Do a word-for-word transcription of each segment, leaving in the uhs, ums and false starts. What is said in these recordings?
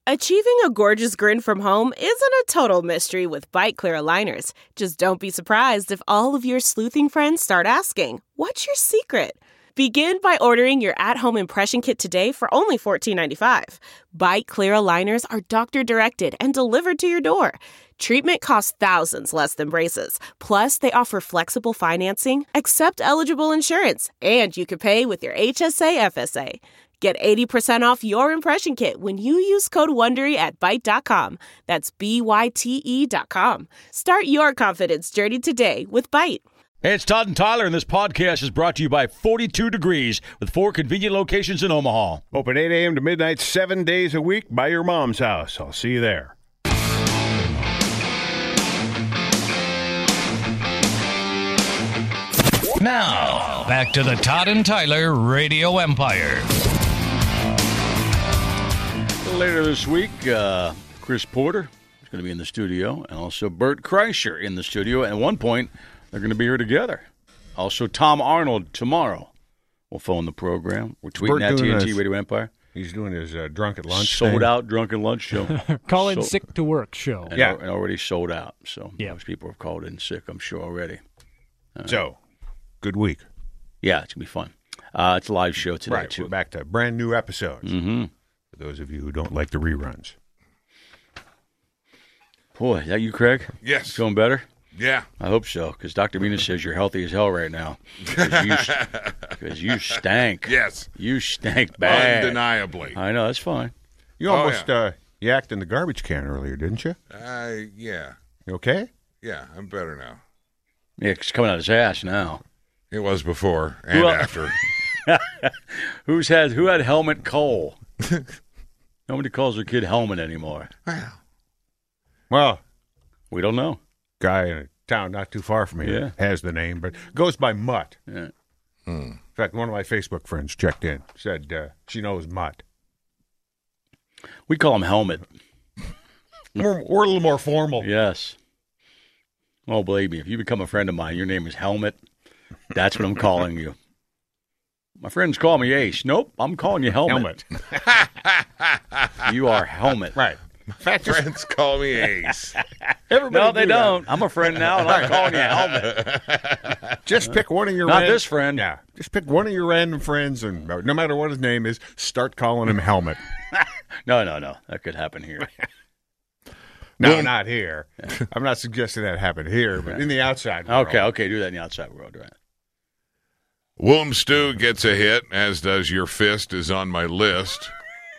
Achieving a gorgeous grin from home isn't a total mystery with Byte Clear aligners. Just don't be surprised if all of your sleuthing friends start asking, "What's your secret?" Begin by ordering your at-home impression kit today for only fourteen ninety-five. Byte Clear aligners are doctor-directed and delivered to your door. Treatment costs thousands less than braces. Plus, they offer flexible financing, accept eligible insurance, and you can pay with your H S A F S A. Get eighty percent off your impression kit when you use code WONDERY at byte dot com. That's B Y T E dot com. Start your confidence journey today with Byte. Hey, it's Todd and Tyler, and this podcast is brought to you by forty-two Degrees, with four convenient locations in Omaha. Open eight a.m. to midnight, seven days a week by your mom's house. I'll see you there. Now, back to the Todd and Tyler Radio Empire. Later this week, uh, Chris Porter is going to be in the studio, and also Bert Kreischer in the studio. And at one point, they're going to be here together. Also, Tom Arnold tomorrow will phone the program. We're tweeting Bert at T N T his, Radio Empire. He's doing his uh, drunk at lunch Sold thing. out drunk at lunch show. Call in So- sick to work show. And, Yeah. al- and already sold out. So Yeah. most people have called in sick, I'm sure, already. So, good week. Yeah, it's going to be fun. Uh, it's a live show today, Right, too. we're back to brand new episodes. Mm-hmm. For those of you who don't like the reruns. Boy, is that you, Craig? Yes. Feeling better? Yeah. I hope so, because Doctor Venus says you're healthy as hell right now. Because you, because you stank. Yes. You stank bad. Undeniably. I know, that's fine. You Oh, almost yeah. uh, yacked in the garbage can earlier, didn't you? Uh, yeah. You okay? Yeah, I'm better now. Yeah, it's coming out his ass now. It was before and Well- after. Who's had who had Helmet Cole? Nobody calls their kid Helmet anymore. Wow. Well, We don't know. guy in a town not too far from here Yeah. has the name, but goes by Mutt. Yeah. In fact, one of my Facebook friends checked in, said uh, she knows Mutt. We call him Helmet. We're, we're a little more formal. Yes. Oh, believe me, if you become a friend of mine, your name is Helmet. That's what I'm calling you. My friends call me Ace. Nope, I'm calling you Helmet. Helmet. You are Helmet. Right. Friends call me Ace. Everybody No, they do that. don't. I'm a friend now, and I'm calling you Helmet. Just pick one of your Not ran- this friend. Yeah. Just pick one of your random friends, and no matter what his name is, start calling him Helmet. No, no, no. That could happen here. No, not here. I'm not suggesting that happened here, but in the outside world. Okay, okay. Do that in the outside world, right? Womb Stew gets a hit, as does Your Fist is on my list.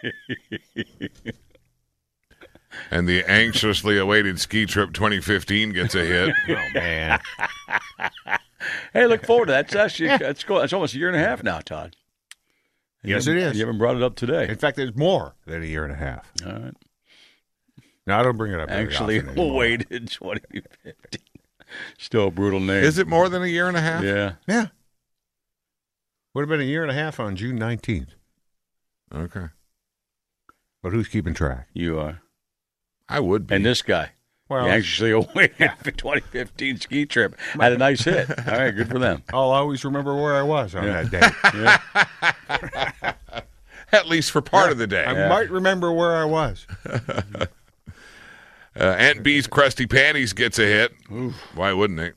And the anxiously awaited ski trip twenty fifteen gets a hit. Oh, man. Hey, look forward to that. It's actually it's, cool. It's almost a year and a half now, Todd. You Yes, haven't- it is. You haven't brought it up today. In fact, there's more than a year and a half. All right. No, I don't bring it up very Actually, often anymore. awaited twenty fifteen. Still a brutal name. Is it more than a year and a half? Yeah. Yeah. Would have been a year and a half on June nineteenth. Okay. But who's keeping track? You are. I would be. And this guy. Well, He anxiously awaited for twenty fifteen ski trip. Had a nice hit. All right, good for them. I'll always remember where I was on Yeah. that day. At least for part Yeah, of the day. I Yeah. might remember where I was. Uh, Aunt B's Crusty Panties gets a hit. Why wouldn't it?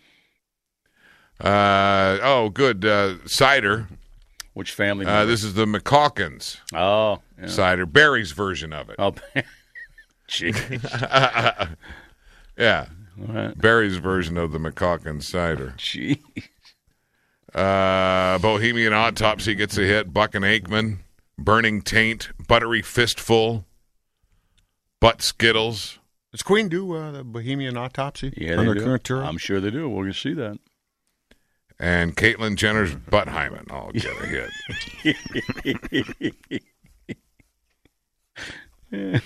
Uh, oh, good. Uh, cider. Which family Uh, member? this is the McCawkins Oh. Yeah. cider. Barry's version of it. Oh, gee. Yeah. All right. Barry's version of the McCawkins cider. Gee. Uh, Bohemian Autopsy gets a hit. Buck and Aikman. Burning Taint. Buttery Fistful. Butt Skittles. Does Queen do uh, the Bohemian Autopsy Yeah, on they her do. current tour? I'm sure they do. We're going to see that. And Caitlyn Jenner's Butt Hyman all get a hit.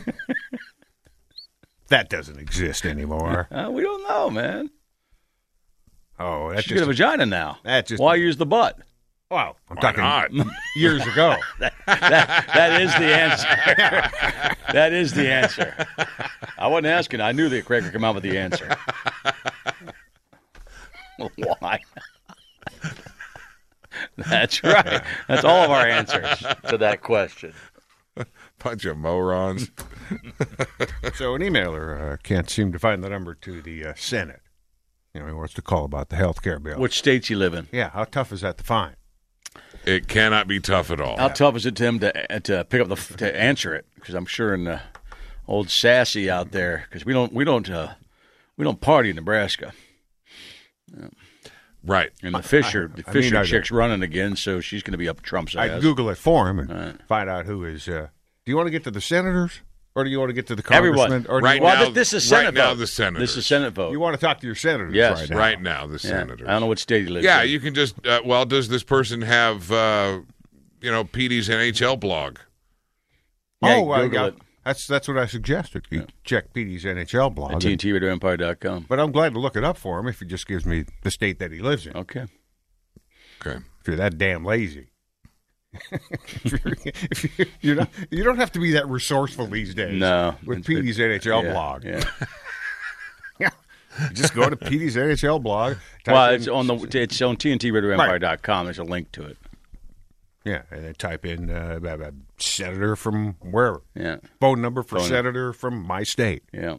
That doesn't exist anymore. Uh, we don't know, man. Oh, that's She's got a just vagina now. that's just Why use the butt? wow. I'm Why talking not? years ago. that, that is the answer. That is the answer. I wasn't asking. I knew that Craig would come out with the answer. Why? That's right. That's all of our answers to that question. Bunch of morons. So an emailer uh, can't seem to find the number to the uh, Senate. You know, he wants to call about the health care bill. Which states you live in? Yeah, how tough is that to find? It cannot be tough at all. How tough is it to him to to pick up the to answer it? Because I'm sure in the old Sassy out there, because we don't we don't uh, we don't party in Nebraska. Yeah. Right. And the Fisher, I- the I Fisher mean, I- chick's running again, so she's going to be up Trump's ass. I'd Google it for him and Right. find out who is. Uh, do you want to get to the senators, or do you want to get to the Everyone. congressmen? Or do Right you, Well, now- th- this is Senate right now vote. the senators. This is Senate vote. you want to talk to your senators Yes. right now? Right now, the Yeah. senators. I don't know what state he lives Yeah, in. you can just, uh, well, does this person have, uh, you know, Petey's N H L blog? Yeah, oh, I Google got, it. that's that's what I suggested. You check Petey's N H L blog. At T N T Radio Empire dot com. But I'm glad to look it up for him if he just gives me the state that he lives in. Okay. Okay. If you're that damn lazy. if you're, if you're, you're not, you don't have to be that resourceful these days. No. With It's- Petey's N H L yeah, blog. Yeah. Yeah. You just go to Petey's N H L blog. type Well, in- it's on the it's on T N T Radio Empire dot com. There's a link to it. Yeah, and then type in uh, blah, blah, senator from wherever. Yeah. Phone number for Phone- senator from my state. Yeah.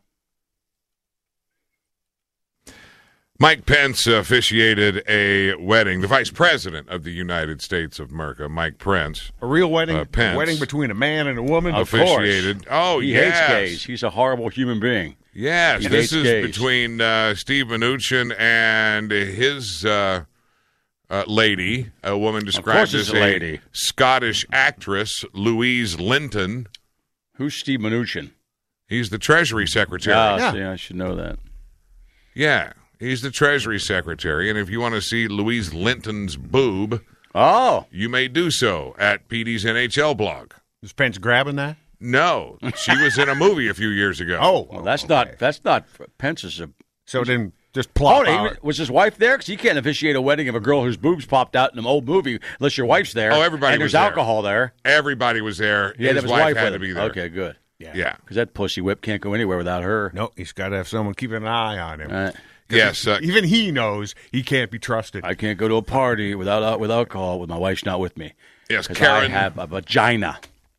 Mike Pence officiated a wedding. The Vice President of the United States of America, Mike Pence, A real wedding, Uh, Pence. a wedding between a man and a woman. Of officiated. course. Oh, He yes. hates gays. He's a horrible human being. Yes, He this hates is gays. between uh, Steve Mnuchin and his uh, uh, lady, a woman described it's as a lady. Scottish actress, Louise Linton. Who's Steve Mnuchin? He's the Treasury Secretary. Ah, Yeah. see, I should know that. Yeah, he's the Treasury Secretary. And if you want to see Louise Linton's boob, Oh, you may do so at P D's N H L blog. Is Pence grabbing that? No, she was in a movie a few years ago. Oh, well, that's okay. not that's not Pence's. A, So then just oh, plop he- out. was his wife there? Because you can't officiate a wedding of a girl whose boobs popped out in an old movie unless your wife's there. Oh, everybody and was there's there. alcohol there. Everybody was there. Yeah, his that was wife, wife had with to him. be there. Okay, good. Yeah. Because that pussy whip can't go anywhere without her. No, he's got to have someone keeping an eye on him. Uh, Yes. Uh, Even he knows he can't be trusted. I can't go to a party without uh, with alcohol with my wife's not with me. yes, 'Cause Karen. I have a vagina.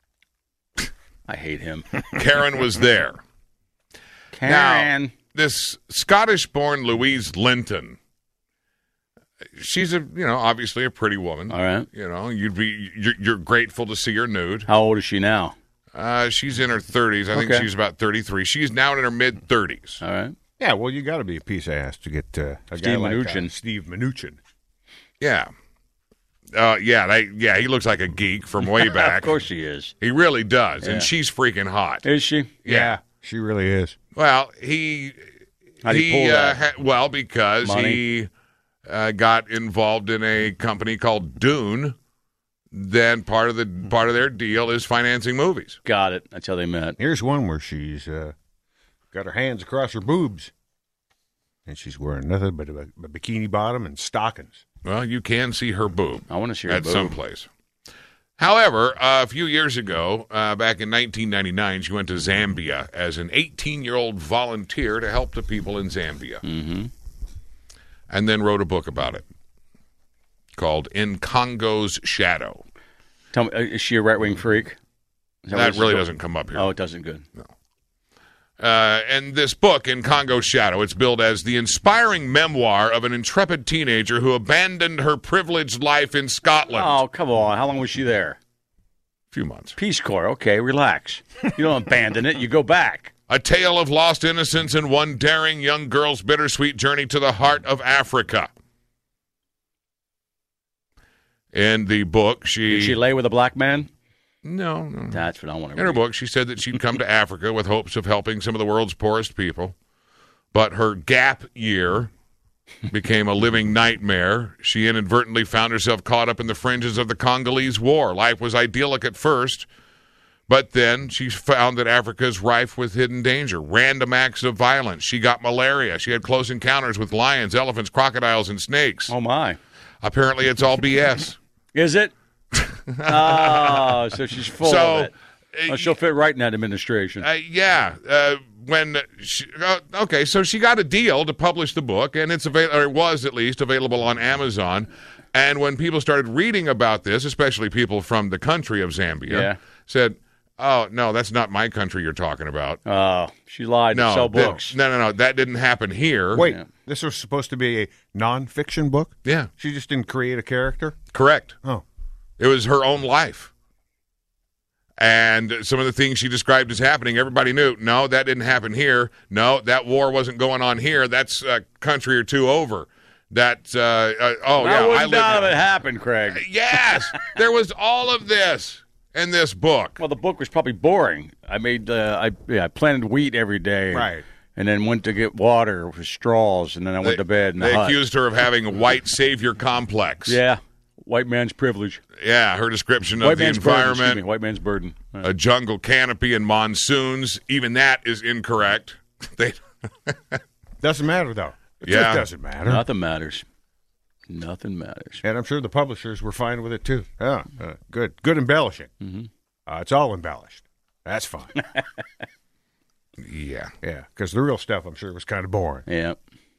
I hate him. Karen was there. Karen. Now, this Scottish-born Louise Linton, she's a you know obviously a pretty woman. All right. You know, you'd be you're, you're grateful to see her nude. How old is she now? Uh, she's in her thirties. I think Okay. she's about thirty-three. She's now in her mid thirties. All right. Yeah, well, you got to be a piece of ass to get uh, a guy Steve like Mnuchin. uh, Steve Mnuchin. Yeah. Uh, yeah, they, yeah, he looks like a geek from way back. Of course she is. He really does, Yeah. and she's freaking hot. Is she? Yeah. She really is. Well, he How'd he pull uh, that? ha- well because Money? he uh, got involved in a company called Dune. Then part of the part of their deal is financing movies. Got it. That's how they met. Here's one where she's uh, got her hands across her boobs, and she's wearing nothing but a, a bikini bottom and stockings. Well, you can see her boob I want to see her at boob. some place. However, uh, a few years ago, uh, back in nineteen ninety-nine, she went to Zambia as an eighteen-year-old volunteer to help the people in Zambia, Mm-hmm. and then wrote a book about it called "In Congo's Shadow." Tell me, uh, is she a right wing freak? Is what That this is really go- doesn't come up here. Oh, it doesn't. Good. Uh, and this book, In Congo's Shadow, it's billed as the inspiring memoir of an intrepid teenager who abandoned her privileged life in Scotland. Oh, come on. How long was she there? A few months. Peace Corps. Okay, relax. You don't abandon it. You go back. A tale of lost innocence and one daring young girl's bittersweet journey to the heart of Africa. In the book, she... Did she lay with a black man? No, no. That's what I want to In her book, she said that she'd come to Africa with hopes of helping some of the world's poorest people. But her gap year became a living nightmare. She inadvertently found herself caught up in the fringes of the Congolese War. Life was idyllic at first, but then she found that Africa is rife with hidden danger, random acts of violence. She got malaria. She had close encounters with lions, elephants, crocodiles, and snakes. Oh, my. Apparently, it's all B S. Is it? Oh, so she's full So, of it. Oh, she'll fit right in that administration. Uh, yeah, uh, when she, uh, okay, so she got a deal to publish the book, and it's avail- or it was at least available on Amazon. And when people started reading about this, especially people from the country of Zambia, Yeah. said, Oh, no, that's not my country you're talking about. Oh, she lied No, to sell that- books. no, no, no. That didn't happen here. Wait, Yeah. this was supposed to be a nonfiction book? Yeah, She just didn't create a character? correct. Oh. It was her own life. And some of the things she described as happening, everybody knew, no, that didn't happen here. No, that war wasn't going on here. That's a country or two over. That, uh, uh, oh, Why yeah. I wouldn't live none of in- it happen, Craig? Yes, there was all of this in this book. Well, the book was probably boring. I made, uh, I yeah, I planted wheat every day, Right. And then went to get water with straws, and then I went They- to bed. In the They hut. accused her of having a white savior complex. Yeah, white man's privilege. Yeah, her description of White the man's burden. Excuse me, environment, white man's burden. Uh, a jungle canopy and monsoons, even that is incorrect. They, Doesn't matter, though. It Yeah. just doesn't matter. nothing matters. Nothing matters. And I'm sure the publishers were fine with it, too. Yeah, uh, good. Good embellishing. Mm-hmm. Uh, it's all embellished. That's fine. yeah. Yeah, because the real stuff, I'm sure, was kind of boring. Yeah.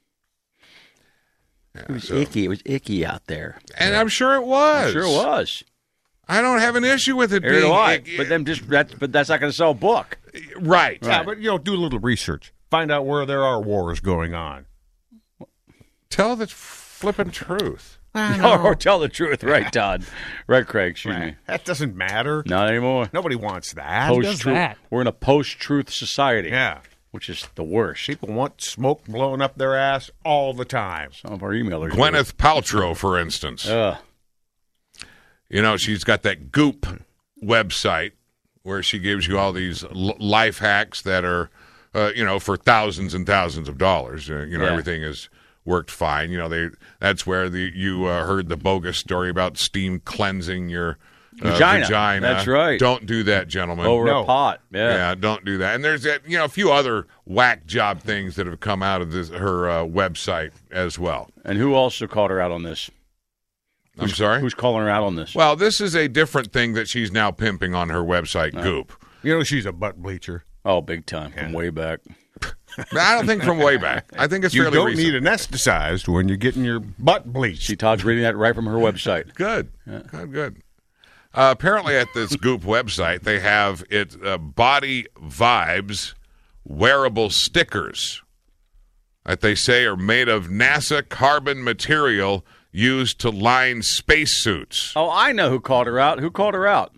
It was icky. It was icky out there. And I'm sure it was. Sure was. I don't have an issue with it Here being do I. icky. But then just that's but that's not going to sell a book. right. Yeah, but, you know, do a little research. Find out where there are wars going on. Tell the flippin' truth. or tell the truth, right, Todd? Right, Craig. Excuse me. That doesn't matter. Not anymore. Nobody wants that. Post-truth. that? We're in a post-truth society. Yeah. Which is the worst. People want smoke blowing up their ass all the time. Some of our emailers. do Gwyneth Paltrow, for instance. it. Ugh. You know, she's got that Goop website where she gives you all these l- life hacks that are, uh, you know, for thousands and thousands of dollars. Uh, you know, Yeah. everything has worked fine. You know, they that's where the you uh, heard the bogus story about steam cleansing your uh, Vagina. vagina. That's right. Don't do that, gentlemen. Over No. a pot. Yeah. Yeah, don't do that. And there's that, you know, a few other whack job things that have come out of this, her uh, website as well. And who also called her out on this? I'm sorry? Who's calling her out on this? Well, this is a different thing that she's now pimping on her website, Goop. You know, she's a butt bleacher. Oh, big time. From way back. But I don't think from way back. I think it's You fairly don't recent. need anesthetized when you're getting your butt bleached. See, Todd's reading that right from her website. Good, good, good. Uh, apparently, at this Goop website, they have it uh, Body Vibes wearable stickers that they say are made of NASA carbon material used to line spacesuits. Oh, I know who called her out. Who called her out?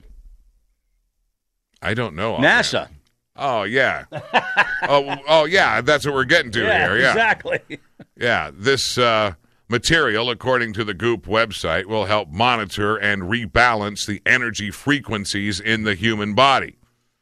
I don't know. NASA. Oh yeah. oh, oh yeah. That's what we're getting to here. Yeah. exactly. Yeah, this uh, material, according to the Goop website, will help monitor and rebalance the energy frequencies in the human body.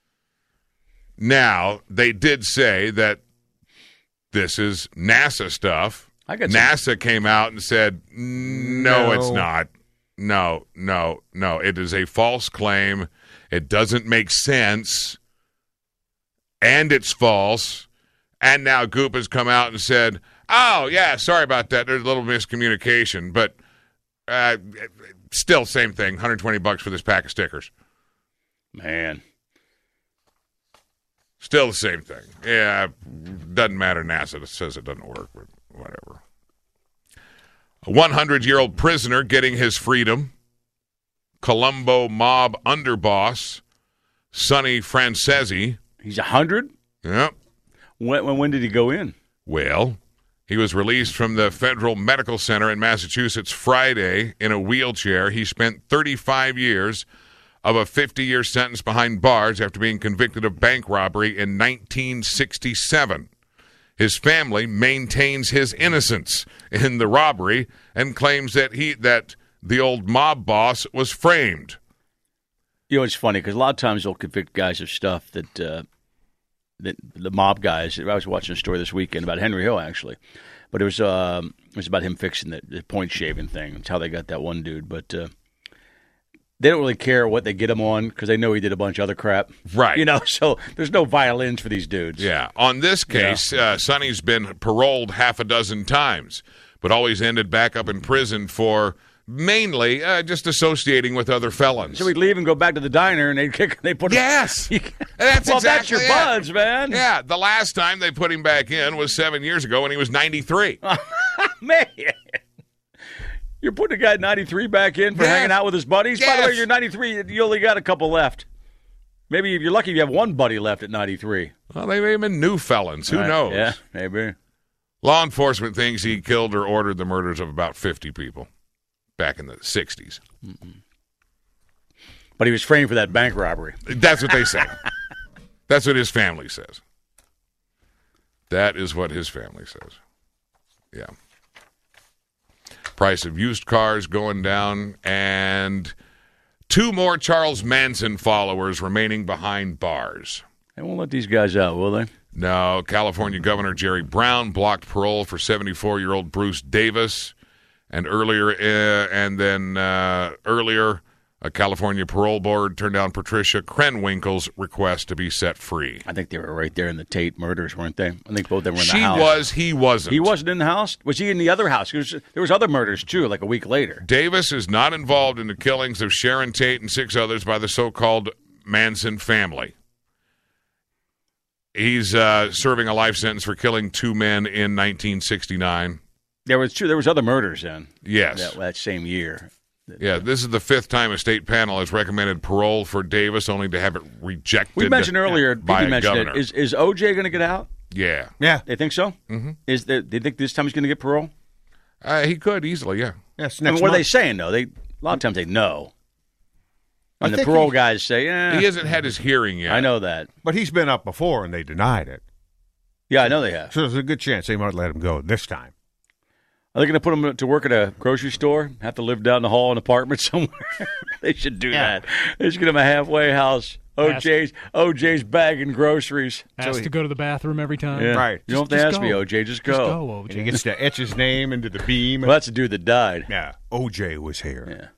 Now, they did say that this is NASA stuff. I got some- NASA came out and said, no, No. it's not. No, no, no. It is a false claim. It doesn't make sense. And it's false. And now Goop has come out and said, oh, yeah, sorry about that. There's a little miscommunication. But uh, still, same thing. one hundred twenty bucks for this pack of stickers. Man. Still the same thing. Yeah, doesn't matter. NASA says it doesn't work, but whatever. A one hundred-year-old prisoner getting his freedom. Colombo mob underboss, Sonny Francesi. He's a hundred? Yep. When, when when did he go in? Well, he was released from the Federal Medical Center in Massachusetts Friday in a wheelchair. He spent thirty-five years of a fifty-year sentence behind bars after being convicted of bank robbery in nineteen sixty-seven. His family maintains his innocence in the robbery and claims that he that the old mob boss was framed. You know, it's funny because a lot of times they'll convict guys of stuff that uh, that the mob guys. I was watching a story this weekend about Henry Hill, actually, but it was um, it was about him fixing the, the point shaving thing. It's how they got that one dude, but uh, they don't really care what they get him on because they know he did a bunch of other crap, Right. You know, so there's no violins for these dudes. Yeah. On this case, uh, Sonny's been paroled half a dozen times, but always ended back up in prison for mainly uh, just associating with other felons. So we'd leave and go back to the diner, and they'd kick. They put Yes. Him, That's well, exactly that's your it. buds, man. Yeah, the last time they put him back in was seven years ago when he was ninety-three. Man. You're putting a guy at ninety-three back in for Yes. hanging out with his buddies? By the way, Yes. you're ninety-three. You only got a couple left. Maybe if you're lucky, you have one buddy left at ninety-three. Well, they may have been new felons. Who Right, knows? Yeah, maybe. Law enforcement thinks he killed or ordered the murders of about fifty people back in the sixties. But he was framed for that bank robbery. That's what they say. That's what his family says. That is what his family says. Yeah. Price of used cars going down, and two more Charles Manson followers remaining behind bars. They won't let these guys out, will they? No, California Governor Jerry Brown blocked parole for seventy-four-year-old Bruce Davis, and earlier, uh, and then uh, earlier, a California parole board turned down Patricia Krenwinkel's request to be set free. I think they were right there in the Tate murders, weren't they? I think both of them were in She the house. was, he wasn't. He wasn't in the house? Was he in the other house? There was, there was other murders, too, like a week later. Davis is not involved in the killings of Sharon Tate and six others by the so-called Manson family. He's uh, serving a life sentence for killing two men in nineteen sixty-nine. There was two. There was other murders then. Yes. That, that same year. Yeah, this is the fifth time a state panel has recommended parole for Davis, only to have it rejected. We mentioned earlier, by P P a mentioned governor. it. Is, is O J going to get out? Yeah, Yeah. They think so? Mm-hmm. Is there, they think this time he's going to get parole? uh, he could easily. Yeah, Yes, I next mean, what are they month. saying, though? They A lot of times they know. And I the think parole he- guys say, eh, he hasn't had his hearing yet. I know that. But he's been up before, and they denied it. Yeah, I know they have. So there's a good chance they might let him go this time. Are they going to put him to work at a grocery store? Have to live down the hall in an apartment somewhere? They should do Yeah. that. They should get him a halfway house. O J's O J's bagging groceries. Has So he- to go to the bathroom every time. Yeah. Right. You don't Just- have to just ask me, go. O J. Just go. Just go, O And J. he gets to etch his name into the beam. Well, that's the dude that died. Yeah, O J was here. Yeah.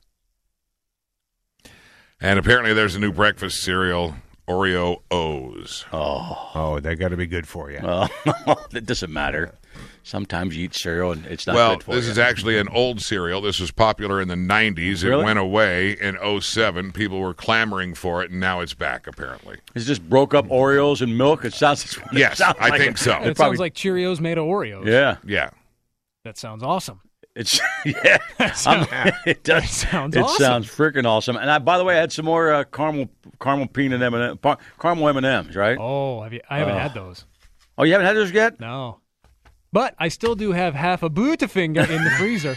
And apparently, there's a new breakfast cereal, Oreo O's. Oh, Oh, they got to be good for you. well, it doesn't matter. Sometimes you eat cereal and it's not Well, good for this you. is actually an old cereal. This was popular in the nineties. It Really? went away in oh seven. People were clamoring for it, and now it's back, apparently. It's just broke up Oreos and milk. It sounds. It Yes, sounds I like think so. It probably- sounds like Cheerios made of Oreos. Yeah, Yeah. That sounds awesome. it's yeah. I'm- it does. sounds it awesome. sounds freaking awesome. And I, by the way, I had some more uh, caramel caramel peanut M and M, par- caramel M and M's. Right? Oh, have you? I haven't Oh. had those. Oh, you haven't had those yet? No. But I still do have half a Butterfinger in the freezer.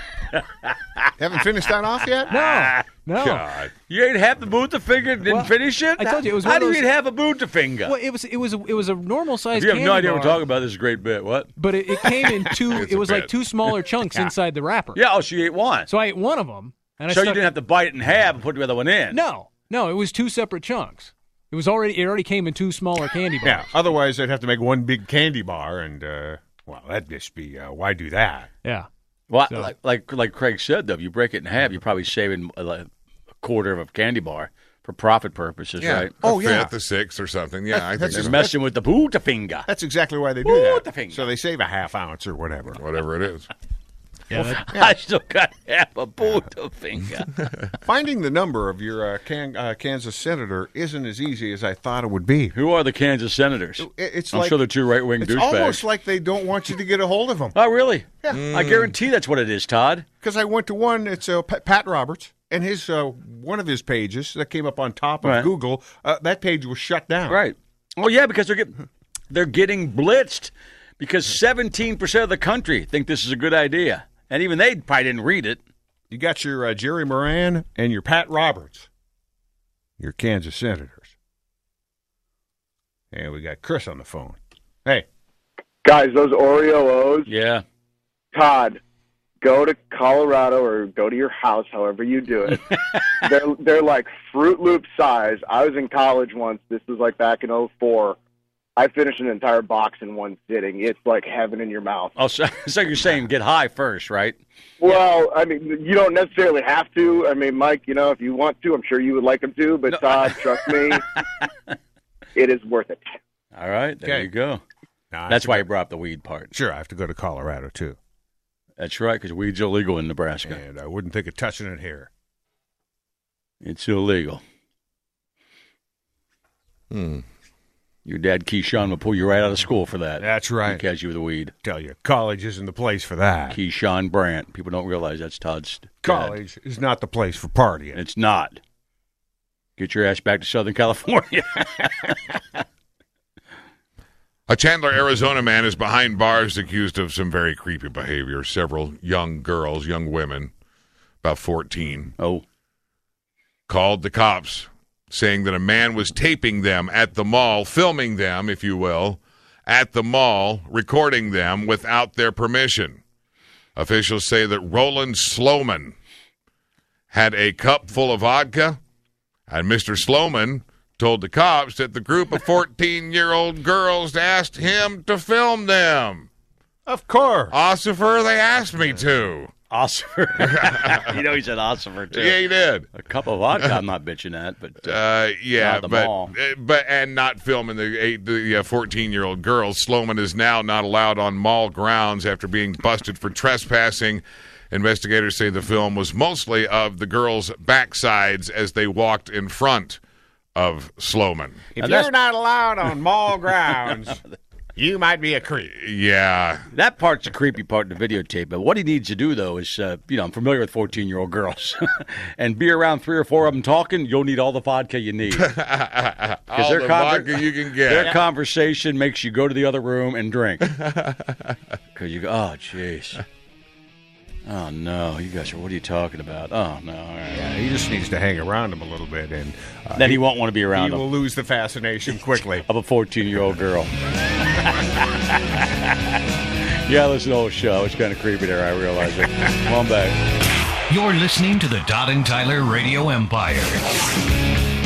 Haven't finished that off yet? No. No. God. You ate half the Butterfinger, didn't Well, finish it. I told you, it was How one do of you eat those- half a Butterfinger? Well, it was it was a, it was a normal If size. you have candy no idea what bar, we're talking about, this is a great bit. What? But it, it came in two. It's it a was like bit. two smaller chunks inside the wrapper. Yeah. Oh, so you ate one. So I ate one of them, and I So you stuck- didn't have to bite it in half and put the other one in. No, no, it was two separate chunks. It was already it already came in two smaller candy bars. Yeah. Otherwise, they'd have to make one big candy bar, and uh, well, that'd just be uh, why do that? Yeah. Well, So- like, like like Craig said, though, if you break it in half, you're probably saving a, like a quarter of a candy bar for profit purposes, Yeah. right? A Oh, yeah. fifth, a sixth, or something. Yeah, I think That's They're just- so. messing with the Butterfinger. That's exactly why they do that. Butterfinger. So they save a half ounce or whatever. Whatever it is. Yeah. that- I still got half a Butterfinger. Finding the number of your uh, can, uh, Kansas senator isn't as easy as I thought it would be. Who are the Kansas Senators? It- It's I'm like, sure they're two right-wing it's douchebags. almost like they don't want you to get a hold of them. Oh, really? Yeah. I guarantee that's what it is, Todd. Because I went to one, it's uh, Pa- Pat Roberts, and his uh, one of his pages that came up on top of Right. Google, uh, that page was shut down. Right. Oh, yeah, because they're getting they're getting blitzed because seventeen percent of the country think this is a good idea, and even they probably didn't read it. You got your uh, Jerry Moran and your Pat Roberts, your Kansas senators. And we got Chris on the phone. Hey, Guys, those Oreo O's, Yeah. Todd, go to Colorado or go to your house, however you do it. they're they're like Fruit Loop size. I was in college once. This was like back in oh four. I finished an entire box in one sitting. It's like heaven in your mouth. Oh, so, so you're saying get high first, right? Well, I mean, you don't necessarily have to. I mean, Mike, you know, if you want to, I'm sure you would like them to. But Todd, trust me, it is worth it. All right, there Okay. you go. now I That's have why to you go- brought up the weed part. Sure, I have to go to Colorado, too. That's right, because weed's illegal in Nebraska. And I wouldn't think of touching it here. It's illegal. Hmm. Your dad, Keyshawn, will pull you right out of school for that. That's He right. catch you with the weed. Tell you, college isn't the place for that. Keyshawn Brandt. People don't realize that's Todd's dad. College is not the place for partying. It's not. Get your ass back to Southern California. A Chandler, Arizona man is behind bars accused of some very creepy behavior. Several young girls, young women, about fourteen, Oh. called the cops saying that a man was taping them at the mall, filming them, if you will, at the mall, recording them without their permission. Officials say that Roland Sloman had a cup full of vodka, and Mister Sloman told the cops that the group of fourteen-year-old girls asked him to film them. Of course. Ossifer, they asked me to. Ossifer. You know he said Ossifer, too. Yeah, he did. A cup of vodka, I'm not bitching at, but uh, Uh, yeah, Not the but mall. uh, but and not filming the eight, the uh, fourteen-year-old girls. Sloman is now not allowed on mall grounds after being busted for trespassing. Investigators say the film was mostly of the girls' backsides as they walked in front of Sloman. If Now that's- you're not allowed on mall grounds, you might be a creep. Yeah, that part's the creepy part of the videotape. But what he needs to do, though, is, uh, you know, I'm familiar with fourteen-year-old girls. And be around three or four of them talking, you'll need all the vodka you need. all their the conver- vodka you can Their get. conversation makes you go to the other room and drink. Because you go, oh, jeez. Oh, no. You guys are, what are you talking about? Oh, no. All right. Yeah, he just needs to hang around him a little bit, and uh, Then he won't want to be he around will them. lose the fascination quickly. Of a fourteen-year-old girl. Yeah, listen to the whole show. It's kind of creepy there, I realize it. Come on back. You're listening to the Todd and Tyler Radio Empire.